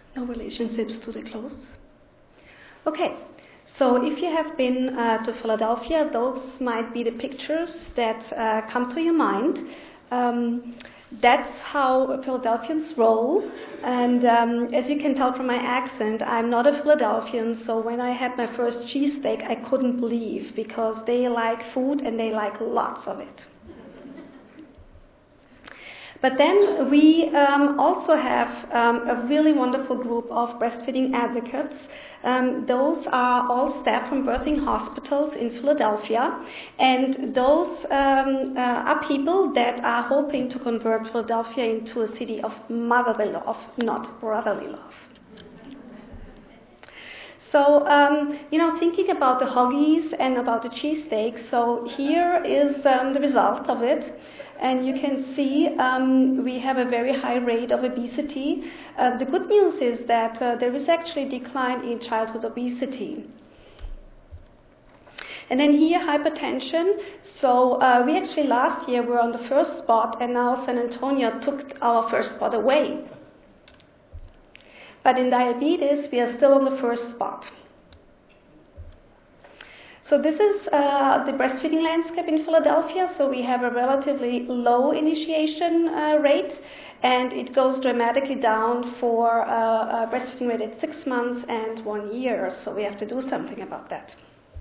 No relationships to the clothes. Okay, so if you have been to Philadelphia, those might be the pictures that come to your mind. That's how Philadelphians roll, and as you can tell from my accent, I'm not a Philadelphian, so when I had my first cheesesteak, I couldn't believe, because they like food and they like lots of it. But then we also have a really wonderful group of breastfeeding advocates. Those are all staff from birthing hospitals in Philadelphia, and those are people that are hoping to convert Philadelphia into a city of motherly love, not brotherly love. So, thinking about the Huggies and about the cheesesteak, so here is the result of it. And you can see we have a very high rate of obesity. The good news is that there is actually a decline in childhood obesity. And then here, hypertension. So we actually last year were on the first spot, and now San Antonio took our first spot away. But in diabetes, we are still on the first spot. So this is the breastfeeding landscape in Philadelphia. So we have a relatively low initiation rate, and it goes dramatically down for a breastfeeding rate at 6 months and 1 year. So we have to do something about that.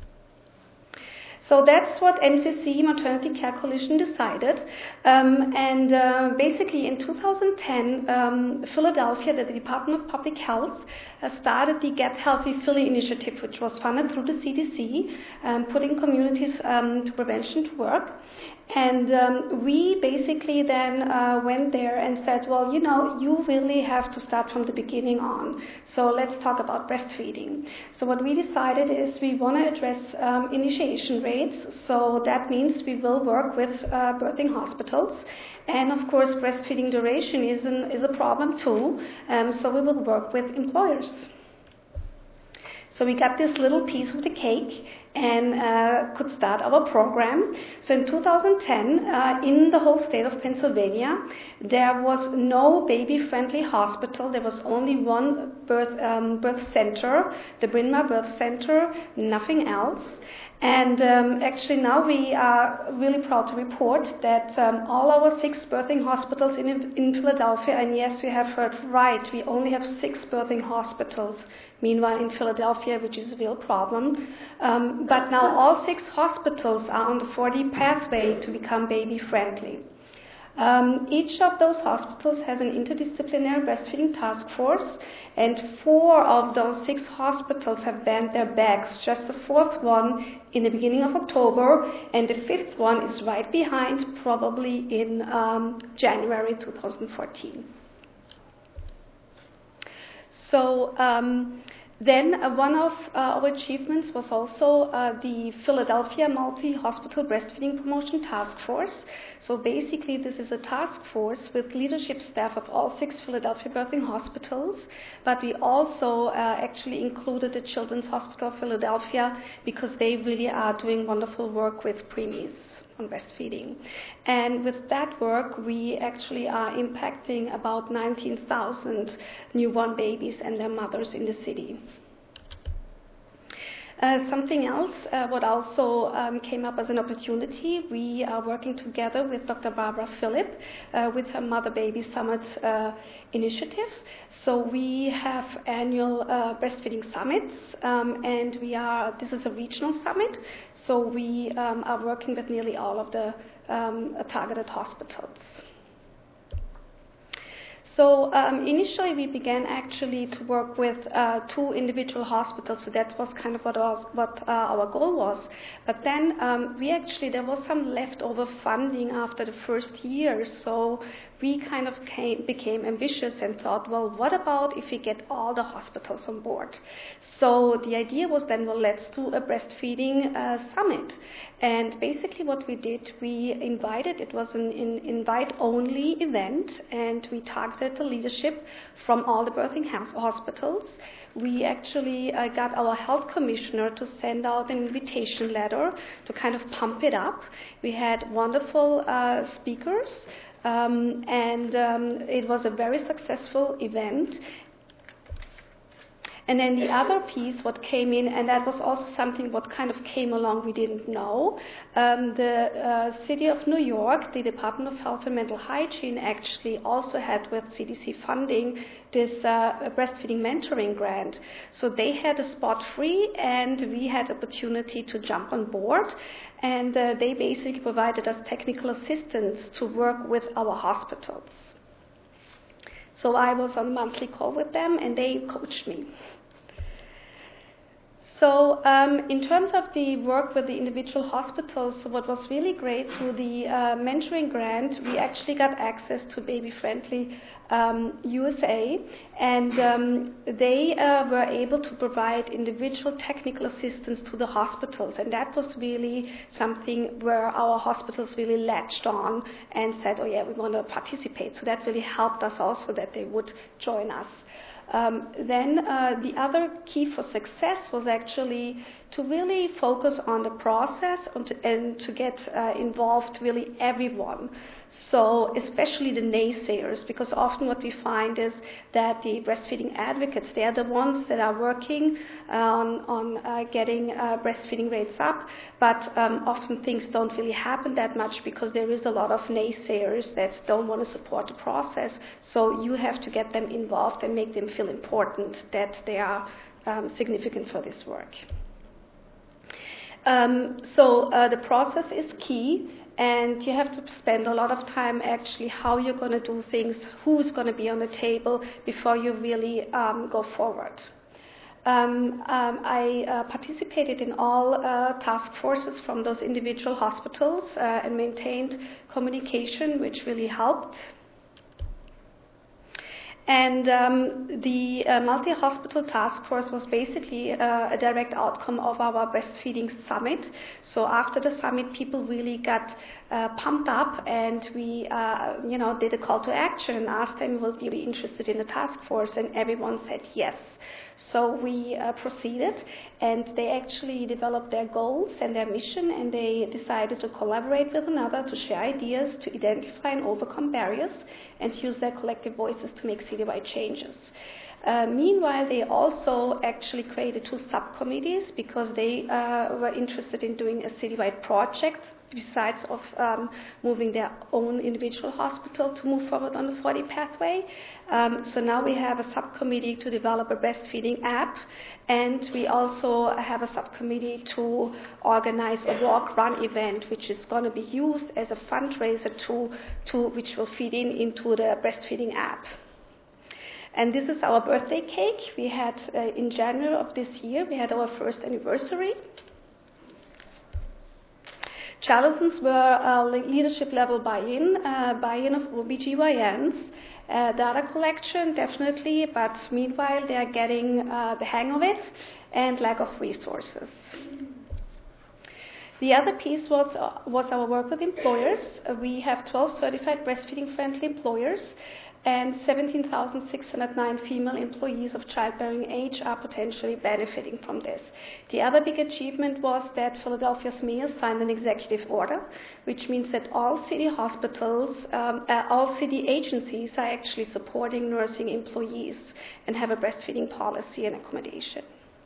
So that's what MCC, Maternity Care Coalition, decided. Basically in 2010, Philadelphia, the Department of Public Health, started the Get Healthy Philly initiative, which was funded through the CDC, putting communities to prevention to work. And we basically then went there and said, well, you really have to start from the beginning on. So let's talk about breastfeeding. So what we decided is we want to address initiation rates. So that means we will work with birthing hospitals. And of course, breastfeeding duration is a problem too. So we will work with employers. So we got this little piece of the cake and could start our program. So in 2010, in the whole state of Pennsylvania, there was no baby-friendly hospital. There was only one birth center, the Bryn Mawr Birth Center, nothing else. And actually now we are really proud to report that all our 6 birthing hospitals in Philadelphia, and yes, you have heard right, we only have 6 birthing hospitals, meanwhile in Philadelphia, which is a real problem. But now all 6 hospitals are on the 4D pathway to become baby-friendly. Each of those hospitals has an interdisciplinary breastfeeding task force, and 4 of those 6 hospitals have banned their bags, just the 4th one in the beginning of October, and the 5th one is right behind, probably in January 2014. So then one of our achievements was also the Philadelphia Multi-Hospital Breastfeeding Promotion Task Force. So basically this is a task force with leadership staff of all 6 Philadelphia birthing hospitals, but we also actually included the Children's Hospital of Philadelphia because they really are doing wonderful work with preemies on breastfeeding. And with that work, we actually are impacting about 19,000 newborn babies and their mothers in the city. Something else, what also came up as an opportunity, we are working together with Dr. Barbara Phillip with her Mother Baby Summit initiative. So we have annual breastfeeding summits, and this is a regional summit. So we are working with nearly all of the targeted hospitals. So initially we began actually to work with 2 individual hospitals, so that was kind of what our goal was. But then there was some leftover funding after the first year, so we kind of became ambitious and thought, well, what about if we get all the hospitals on board? So the idea was then, well, let's do a breastfeeding summit. And basically what we did, it was an invite-only event, and we targeted the leadership from all the birthing hospitals. We actually got our health commissioner to send out an invitation letter to kind of pump it up. We had wonderful speakers, and it was a very successful event. And then the other piece, what came in, and that was also something what kind of came along we didn't know, the City of New York, the Department of Health and Mental Hygiene actually also had with CDC funding this breastfeeding mentoring grant. So they had a spot free and we had opportunity to jump on board, and they basically provided us technical assistance to work with our hospitals. So I was on a monthly call with them and they coached me. So in terms of the work with the individual hospitals, what was really great through the mentoring grant, we actually got access to Baby Friendly USA, and they were able to provide individual technical assistance to the hospitals, and that was really something where our hospitals really latched on and said, oh yeah, we want to participate. So that really helped us also that they would join us. Then the other key for success was actually to really focus on the process and to get involved really everyone. So especially the naysayers, because often what we find is that the breastfeeding advocates, they are the ones that are working on getting breastfeeding rates up, but often things don't really happen that much because there is a lot of naysayers that don't want to support the process. So you have to get them involved and make them feel important, that they are significant for this work. So the process is key. And you have to spend a lot of time actually how you're going to do things, who's going to be on the table before you really go forward. I participated in all task forces from those individual hospitals and maintained communication, which really helped. And the multi-hospital task force was basically a direct outcome of our breastfeeding summit. So after the summit, people really got pumped up, and we, did a call to action and asked them, will you be interested in the task force? And everyone said yes. So we proceeded, and they actually developed their goals and their mission, and they decided to collaborate with another to share ideas, to identify and overcome barriers, and to use their collective voices to make citywide changes. Meanwhile, they also actually created 2 subcommittees because they were interested in doing a citywide project besides of moving their own individual hospital to move forward on the 40 pathway. So now we have a subcommittee to develop a breastfeeding app, and we also have a subcommittee to organize a walk-run event, which is going to be used as a fundraiser tool which will feed into the breastfeeding app. And this is our birthday cake. We had, in January of this year, we had our first anniversary. Charlatans were leadership level buy-in of OBGYNs, data collection definitely, but meanwhile they are getting the hang of it, and lack of resources. The other piece was our work with employers. We have 12 certified breastfeeding friendly employers, and 17,609 female employees of childbearing age are potentially benefiting from this. The other big achievement was that Philadelphia's mayor signed an executive order, which means that all city hospitals, all city agencies are actually supporting nursing employees and have a breastfeeding policy and accommodation.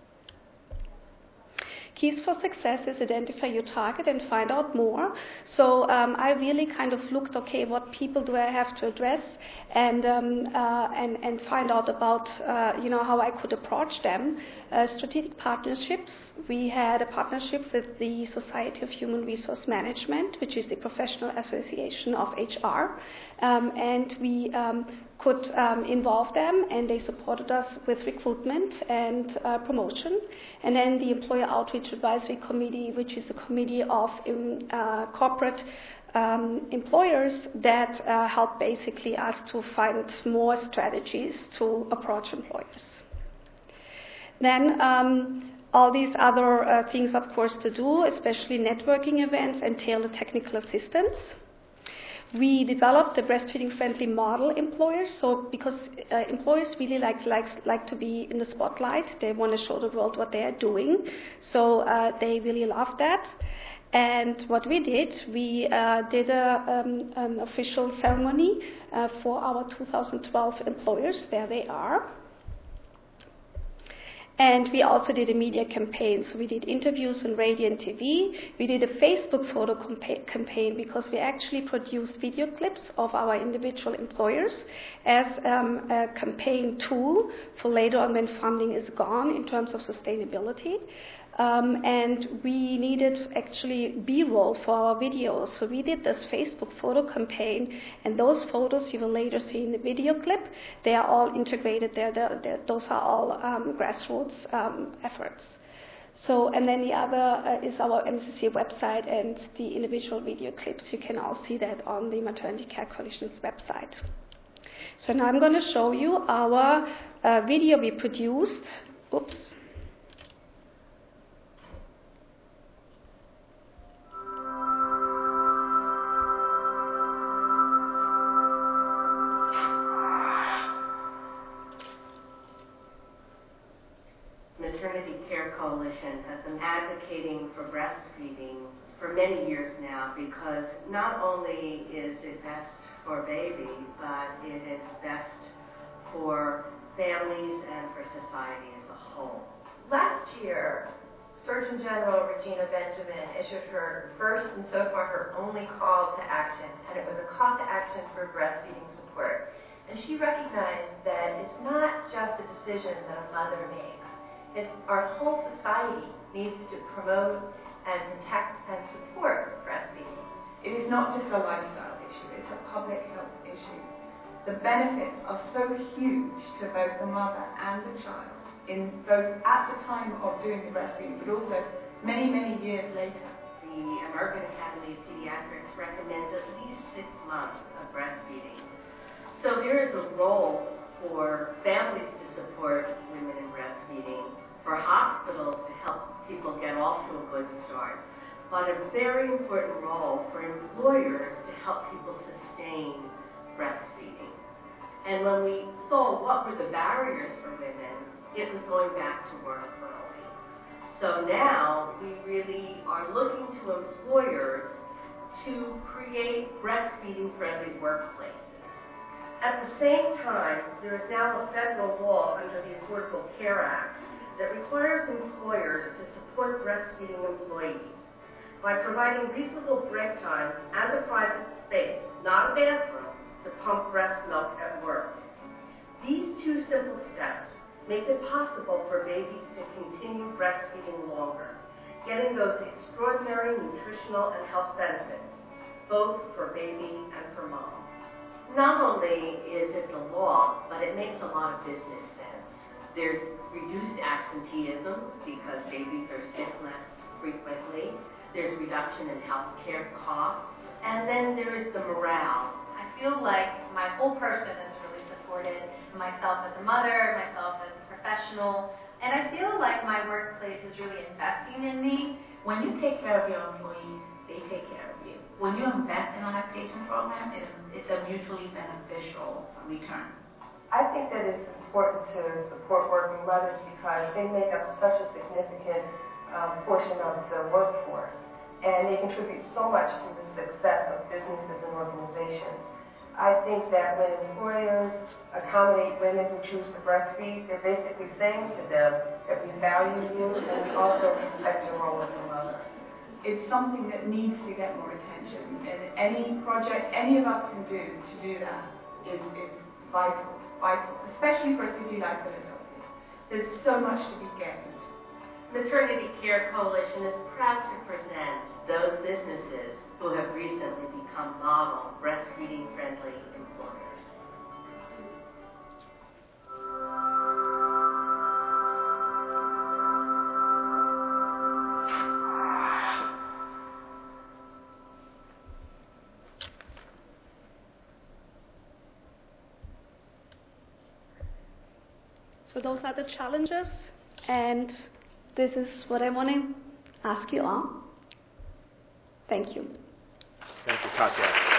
Keys for success is identify your target and find out more. So I really kind of looked, okay, what people do I have to address, and find out about, how I could approach them. Strategic partnerships. We had a partnership with the Society of Human Resource Management, which is the professional association of HR, and we could involve them, and they supported us with recruitment and promotion. And then the Employer Outreach Advisory Committee, which is a committee of corporate employers that help basically us to find more strategies to approach employers. Then all these other things, of course, to do, especially networking events and tailored technical assistance. We developed the breastfeeding-friendly model employers, so because employers really like to be in the spotlight, they want to show the world what they are doing, so they really love that. And what we did, we did an official ceremony for our 2012 employers. There they are. And we also did a media campaign. So we did interviews on radio and TV. We did a Facebook photo campaign because we actually produced video clips of our individual employers as a campaign tool for later on when funding is gone in terms of sustainability. And we needed actually B-roll for our videos. So we did this Facebook photo campaign, and those photos you will later see in the video clip. They are all integrated there. Those are all grassroots efforts. So, and then the other is our MCC website and the individual video clips. You can all see that on the Maternity Care Coalition's website. So now I'm going to show you our video we produced. Oops. Maternity Care Coalition has been advocating for breastfeeding for many years now because not only is it best for baby, but it is best for families and for society as a whole. Last year, Surgeon General Regina Benjamin issued her first and so far her only call to action, and it was a call to action for breastfeeding support. And she recognized that it's not just a decision that a mother makes. Our whole society needs to promote and protect and support breastfeeding. It is not just a lifestyle issue, it's a public health issue. The benefits are so huge to both the mother and the child, in both at the time of doing the breastfeeding, but also many, many years later. The American Academy of Pediatrics recommends at least 6 months of breastfeeding. So there is a role for families to support women in breastfeeding, for hospitals to help people get off to a good start, but a very important role for employers to help people sustain breastfeeding. And when we saw what were the barriers for women, it was going back to work early. So now we really are looking to employers to create breastfeeding-friendly workplaces. At the same time, there is now a federal law under the Affordable Care Act that requires employers to support breastfeeding employees by providing reasonable break time and a private space, not a bathroom, to pump breast milk at work. These two simple steps make it possible for babies to continue breastfeeding longer, getting those extraordinary nutritional and health benefits, both for baby and for mom. Not only is it the law, but it makes a lot of business sense. There's reduced absenteeism because babies are sick less frequently. There's reduction in healthcare costs. And then there is the morale. I feel like my whole person is really supported, myself as a mother, myself as a professional, and I feel like my workplace is really investing in me. When you take care of your employees, they take care of you. When you invest in a lactation program, it's a mutually beneficial return. I think that it's important to support working mothers because they make up such a significant portion of the workforce, and they contribute so much to the success of businesses and organizations. I think that when employers accommodate women who choose to breastfeed, they're basically saying to them that we value you and we also respect your role as a mother. It's something that needs to get more attention, and any project any of us can do that is vital, especially for a city like Philadelphia. There's so much to be gained. Maternity Care Coalition is proud to present those businesses who have recently become model breastfeeding-friendly employers. So those are the challenges, and this is what I want to ask you all. Thank you. Thank you, Katja.